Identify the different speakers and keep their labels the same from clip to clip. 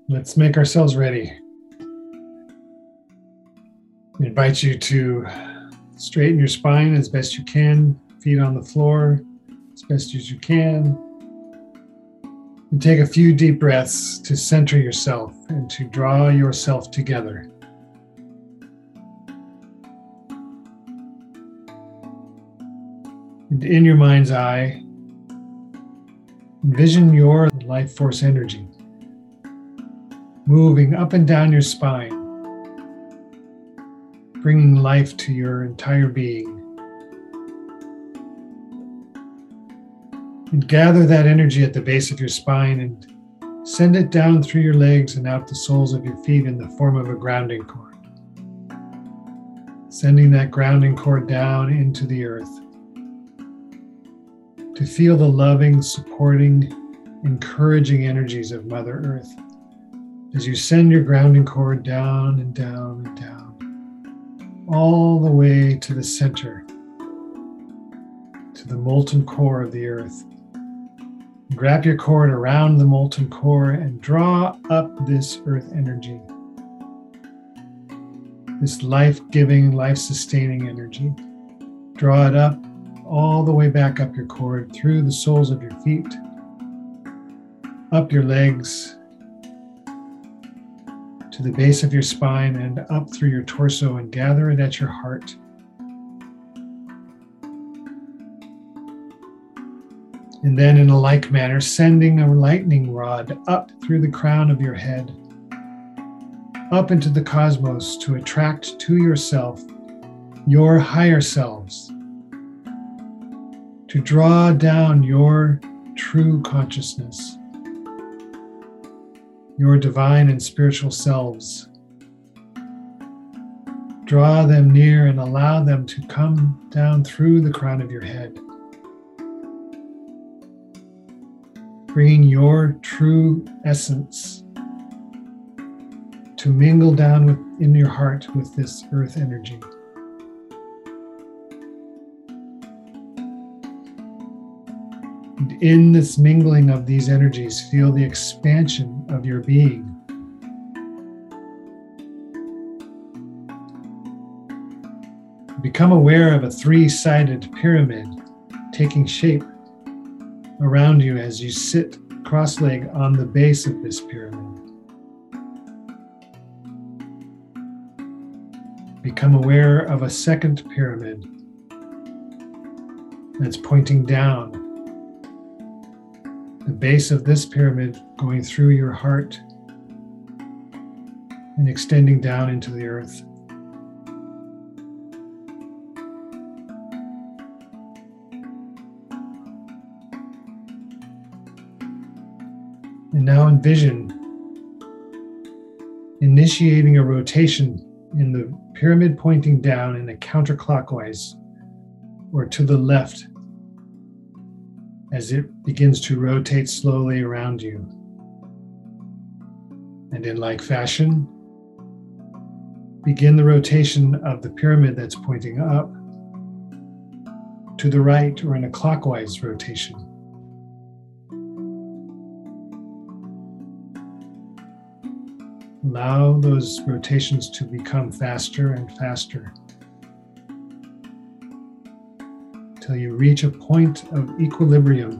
Speaker 1: Let's make ourselves ready. I invite you to straighten your spine as best you can, feet on the floor as best as you can. And take a few deep breaths to center yourself and to draw yourself together. And in your mind's eye, envision your life force energy moving up and down your spine, bringing life to your entire being. And gather that energy at the base of your spine and send it down through your legs and out the soles of your feet in the form of a grounding cord. Sending that grounding cord down into the earth to feel the loving, supporting, encouraging energies of Mother Earth as you send your grounding cord down and down and down, all the way to the center, to the molten core of the earth. Grab your cord around the molten core and draw up this earth energy, this life-giving, life-sustaining energy. Draw it up all the way back up your cord, through the soles of your feet, up your legs, to the base of your spine and up through your torso, and gather it at your heart. And then in a like manner, sending a lightning rod up through the crown of your head, up into the cosmos to attract to yourself your higher selves, to draw down your true consciousness, your divine and spiritual selves. Draw them near and allow them to come down through the crown of your head, bringing your true essence to mingle down within your heart with this earth energy. And in this mingling of these energies, feel the expansion of your being. Become aware of a three-sided pyramid taking shape around you as you sit cross-legged on the base of this pyramid. Become aware of a second pyramid that's pointing down. The base of this pyramid going through your heart and extending down into the earth. And now envision initiating a rotation in the pyramid pointing down in a counterclockwise or to the left as it begins to rotate slowly around you. And in like fashion, begin the rotation of the pyramid that's pointing up to the right or in a clockwise rotation. Allow those rotations to become faster and faster until you reach a point of equilibrium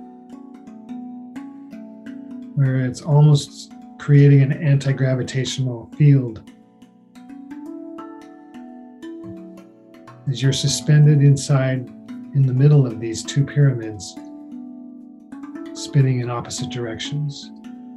Speaker 1: where it's almost creating an anti-gravitational field as you're suspended inside in the middle of these two pyramids, spinning in opposite directions.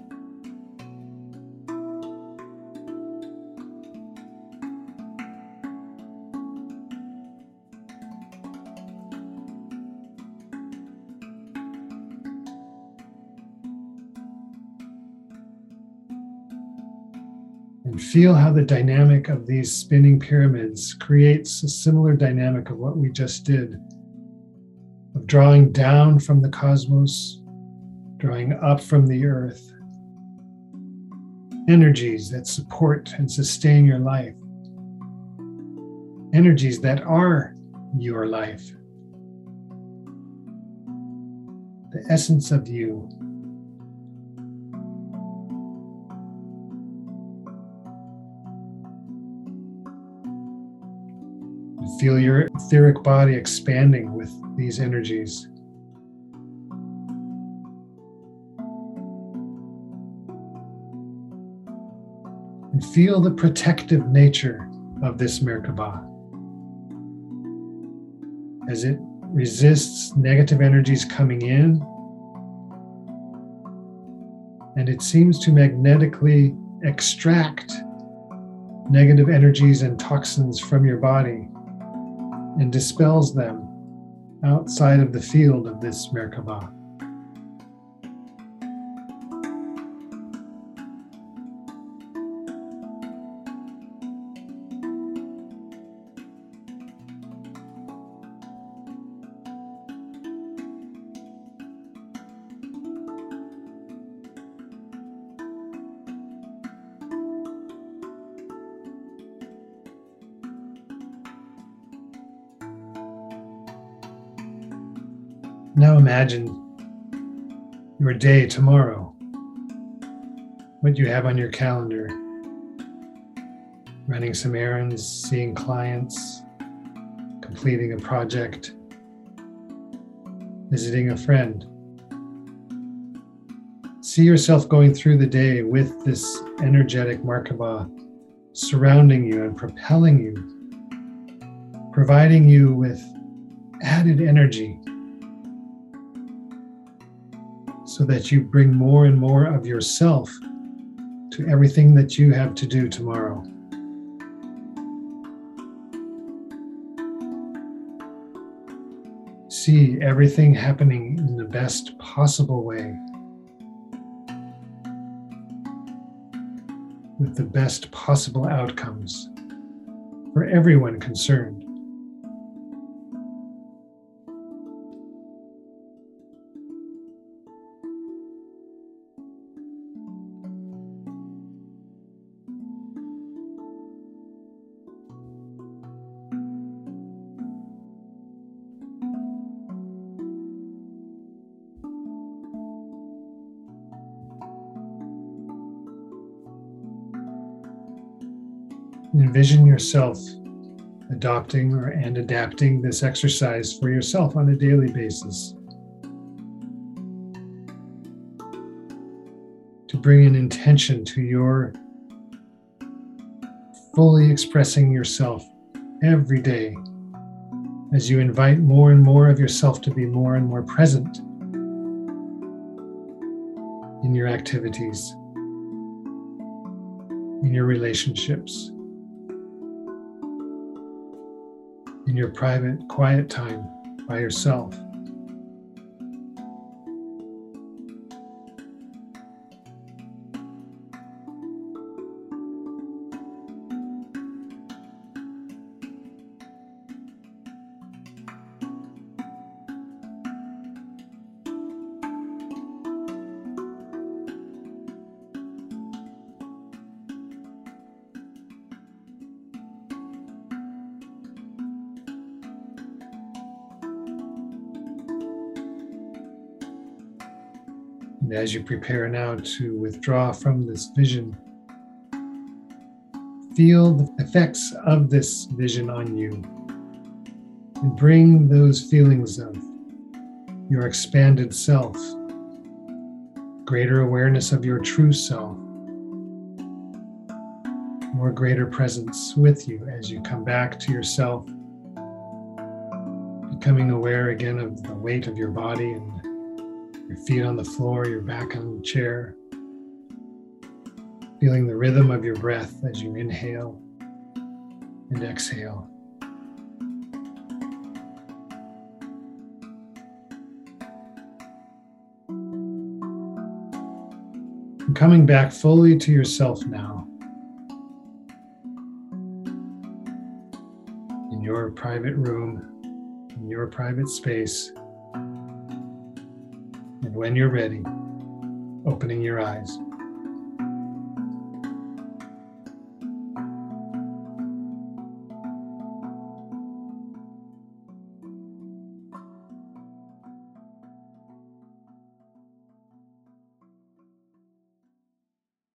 Speaker 1: And feel how the dynamic of these spinning pyramids creates a similar dynamic of what we just did, of drawing down from the cosmos, drawing up from the earth, energies that support and sustain your life, energies that are your life, the essence of you. Feel your etheric body expanding with these energies. And feel the protective nature of this Merkaba as it resists negative energies coming in, and it seems to magnetically extract negative energies and toxins from your body and dispels them outside of the field of this Merkaba. Now imagine your day tomorrow, what you have on your calendar, running some errands, seeing clients, completing a project, visiting a friend. See yourself going through the day with this energetic Merkaba surrounding you and propelling you, providing you with added energy, so that you bring more and more of yourself to everything that you have to do tomorrow. See everything happening in the best possible way, with the best possible outcomes for everyone concerned. Envision yourself adopting and adapting this exercise for yourself on a daily basis to bring an intention to your fully expressing yourself every day as you invite more and more of yourself to be more and more present in your activities, in your relationships, in your private, quiet time by yourself. And as you prepare now to withdraw from this vision, feel the effects of this vision on you and bring those feelings of your expanded self, greater awareness of your true self, more greater presence with you as you come back to yourself, becoming aware again of the weight of your body and your feet on the floor, your back on the chair, feeling the rhythm of your breath as you inhale and exhale. And coming back fully to yourself now, in your private room, in your private space. And when you're ready, opening your eyes.